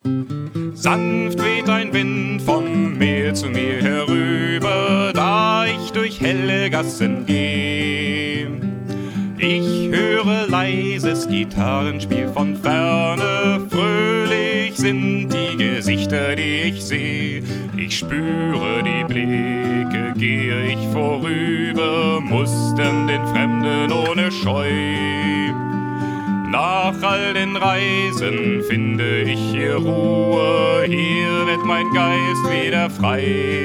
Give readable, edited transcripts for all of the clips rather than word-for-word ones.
Sanft weht ein Wind vom Meer zu mir herüber, da ich durch helle Gassen geh. Ich höre leises Gitarrenspiel von ferne, fröhlich sind die Gesichter, die ich seh. Ich spüre die Blicke, gehe ich vorüber, mustern den Fremden ohne Scheu. Nach all den Reisen finde ich hier Ruhe, hier wird mein Geist wieder frei.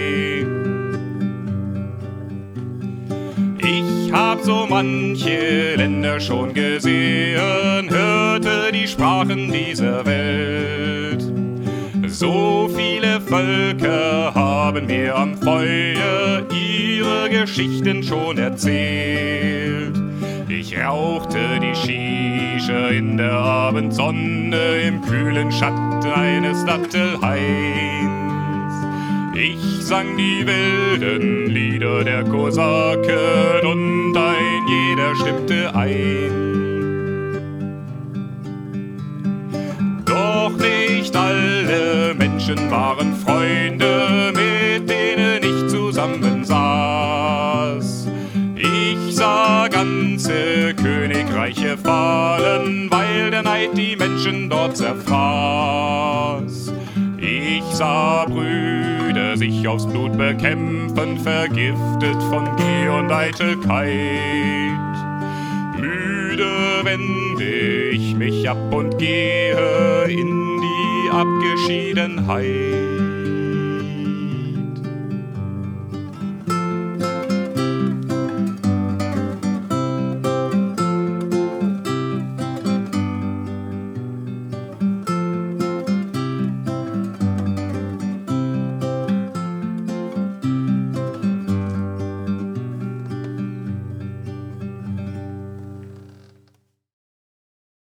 Ich hab so manche Länder schon gesehen, hörte die Sprachen dieser Welt. So viele Völker haben mir am Feuer ihre Geschichten schon erzählt. Ich rauchte die Shisha in der Abendsonne im kühlen Schatten eines Dattelhains. Ich sang die wilden Lieder der Kosaken und ein jeder stimmte ein. Doch nicht alle Menschen waren Freunde, mit denen ich zusammensaß. Ich sah ganze Königreiche fallen, weil der Neid die Menschen dort zerfraß. Ich sah Brüder sich aufs Blut bekämpfen, vergiftet von Gier und Eitelkeit. Müde wende ich mich ab und gehe in die Abgeschiedenheit.